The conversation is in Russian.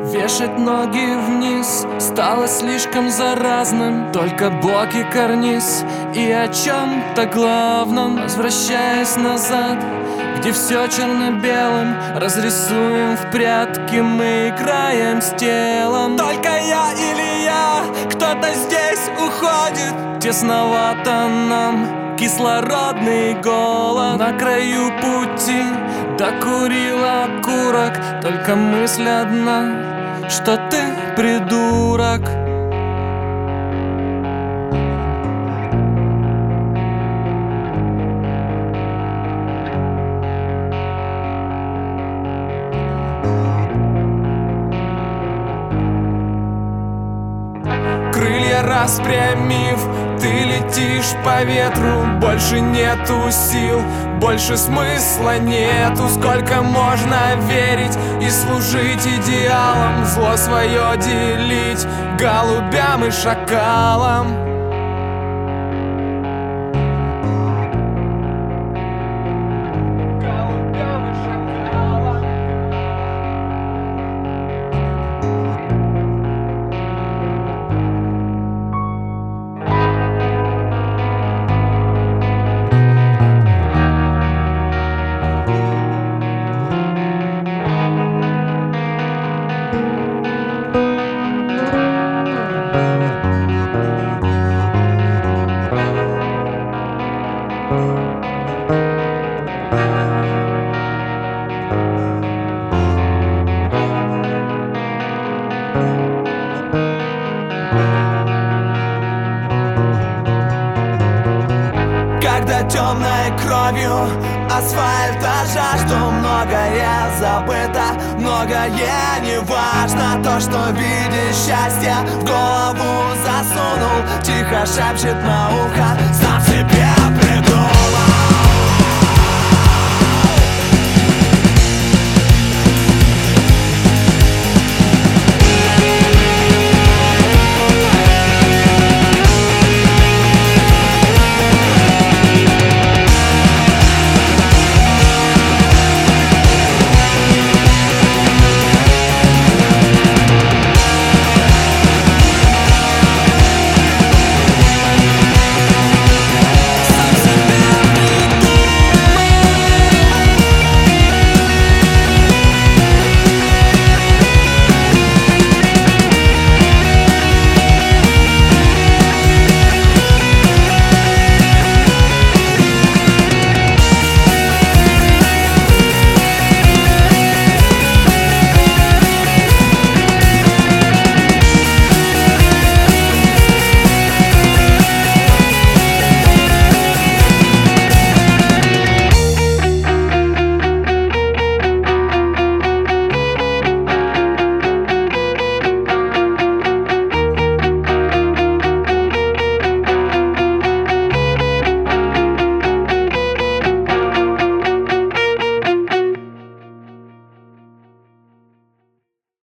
Вешать ноги вниз стало слишком заразным. Только блок и карниз и о чем-то главном. Возвращаясь назад, где все черно-белым, разрисуем в прятки, мы играем с телом. Только я или я, кто-то здесь уходит. Тесновато нам, кислородный голод. На краю пути докурила окурок. Только мысль одна, что ты придурок. Крылья распрямив, ты летишь по ветру. Больше нету сил, больше смысла нету. Сколько можно верить и служить идеалам, зло свое делить голубям и шакалам. Когда темной кровью асфальта жажду, многое забыто, многое не важно. То, что видишь счастье, в голову засунул, тихо шепчет на ухо: